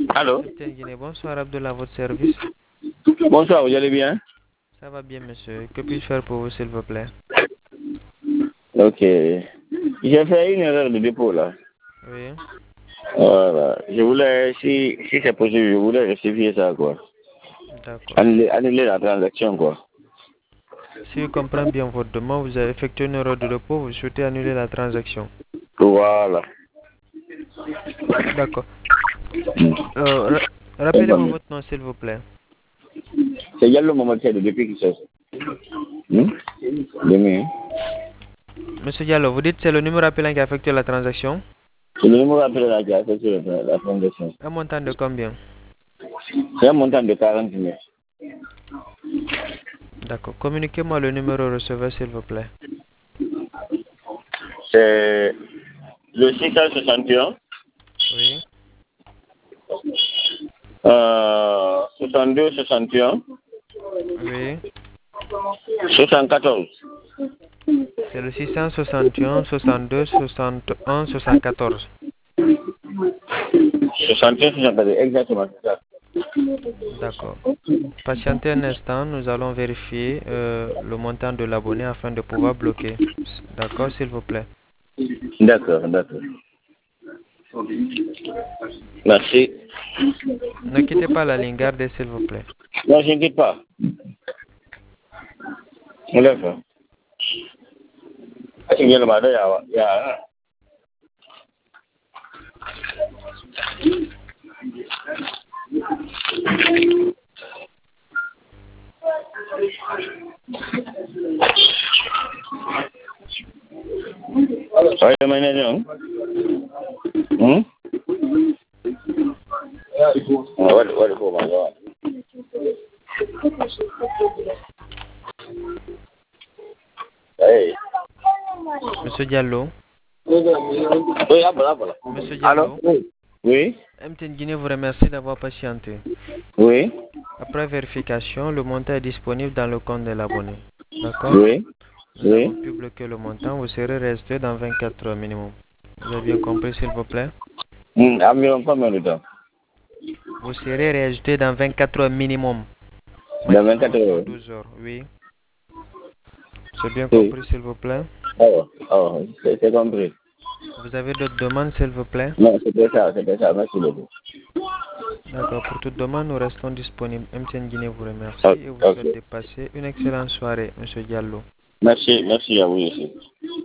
Allô? Capitaine Guinée, bonsoir Abdullah, à votre service. Bonsoir, vous allez bien? Ça va bien, monsieur. Que puis-je faire pour vous, s'il vous plaît? Ok. J'ai fait une erreur de dépôt là. Oui, Voilà. Je voulais, si c'est possible, je voulais rectifier ça quoi. d'accord. Annuler la transaction quoi. Si je comprends bien votre demande, vous avez effectué une erreur de dépôt, vous souhaitez annuler la transaction. Voilà. D'accord. C'est Rappelez-moi bon. votre nom, s'il vous plaît. C'est Yallo Momatia de depuis qui c'est. Demain. Monsieur Diallo, vous dites que c'est le numéro appelant qui a effectué la transaction? C'est le numéro appelé là qui a fait sur la transaction. Un montant de combien? C'est un montant de 40 000. D'accord. Communiquez-moi le numéro receveur, s'il vous plaît. C'est le 661 Oui, 62 61 oui. 74. C'est le 661 62 61 74. 61 74, exactement, c'est ça. D'accord. Patientez un instant, nous allons vérifier le montant de l'abonné afin de pouvoir bloquer. D'accord, s'il vous plaît. D'accord, d'accord. Merci. Ne quittez pas la ligne, gardez s'il vous plaît. Non, je ne quitte pas. D'accord. Il y a le matin, il y a... Oui, le manager. Hey. Monsieur Diallo. Oui, voilà, voilà. Monsieur Allô? Diallo. Oui. MTN Guinée vous remercie d'avoir patienté. Oui. Après vérification, le montant est disponible dans le compte de l'abonné. D'accord? Oui. Nous avons Oui. pu bloquer le montant. Vous serez resté dans 24 heures minimum. Vous avez bien compris, s'il vous plaît? Environ combien de temps? Vous serez réajouté dans 24 heures minimum. Dans 24 Maximum heures. 72 heures. Oui. C'est bien Oui. compris, s'il vous plaît? C'est compris. Vous avez d'autres demandes, s'il vous plaît? Non, c'était ça, c'était ça. Merci beaucoup. D'accord. Pour toute demande, nous restons disponibles. MTN Guinée vous remercie Ok. et vous Ok. souhaite de passer une excellente soirée, Monsieur Diallo. Merci, merci à vous aussi.